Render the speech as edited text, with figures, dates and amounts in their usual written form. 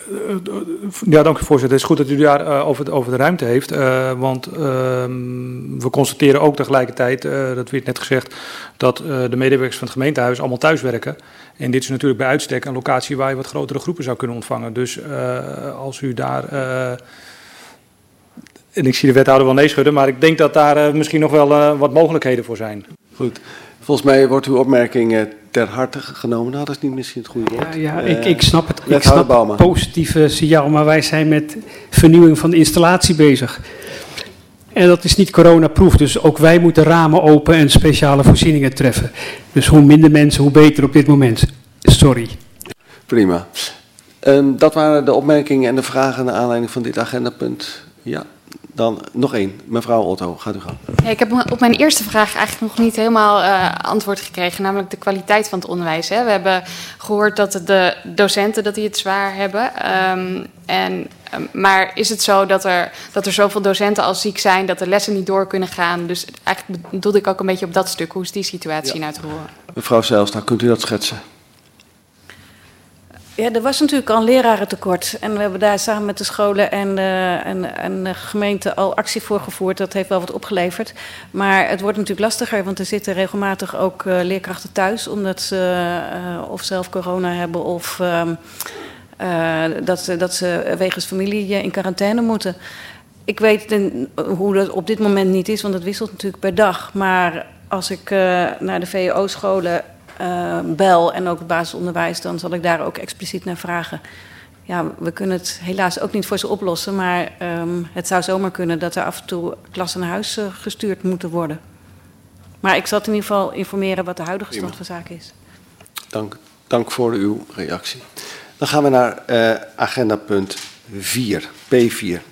Ja, dank u voorzitter. Het is goed dat u daar over de ruimte heeft. Want we constateren ook tegelijkertijd, dat werd net gezegd, dat de medewerkers van het gemeentehuis allemaal thuiswerken. En dit is natuurlijk bij uitstek een locatie waar je wat grotere groepen zou kunnen ontvangen. Dus als u daar... en ik zie de wethouder wel nee schudden, maar ik denk dat daar misschien nog wel wat mogelijkheden voor zijn. Goed. Volgens mij wordt uw opmerking ter harte genomen. Nou, dat is niet misschien het goede woord. Ja, ik snap het. Ik snap het positieve signaal, maar wij zijn met vernieuwing van de installatie bezig. En dat is niet coronaproof, dus ook wij moeten ramen open en speciale voorzieningen treffen. Dus hoe minder mensen, hoe beter op dit moment. Sorry. Prima. Dat waren de opmerkingen en de vragen naar aanleiding van dit agendapunt. Ja. Dan nog één. Mevrouw Otto, gaat u gang. Ja, ik heb op mijn eerste vraag eigenlijk nog niet helemaal antwoord gekregen, namelijk de kwaliteit van het onderwijs. Hè. We hebben gehoord dat de docenten dat die het zwaar hebben. Maar is het zo dat er zoveel docenten al ziek zijn dat de lessen niet door kunnen gaan? Dus eigenlijk bedoelde ik ook een beetje op dat stuk. Hoe is die situatie nou te horen? Mevrouw Zijlstra, kunt u dat schetsen? Ja, er was natuurlijk al een lerarentekort. En we hebben daar samen met de scholen en de gemeente al actie voor gevoerd. Dat heeft wel wat opgeleverd. Maar het wordt natuurlijk lastiger, want er zitten regelmatig ook leerkrachten thuis. Omdat ze of zelf corona hebben of dat ze wegens familie in quarantaine moeten. Ik weet hoe dat op dit moment niet is, want het wisselt natuurlijk per dag. Maar als ik naar de VWO-scholen bel en ook het basisonderwijs, dan zal ik daar ook expliciet naar vragen. Ja, we kunnen het helaas ook niet voor ze oplossen, maar het zou zomaar kunnen dat er af en toe klassen naar huis gestuurd moeten worden. Maar ik zal het in ieder geval informeren wat de huidige stand van zaken is. Dank voor uw reactie. Dan gaan we naar agenda punt 4, P4.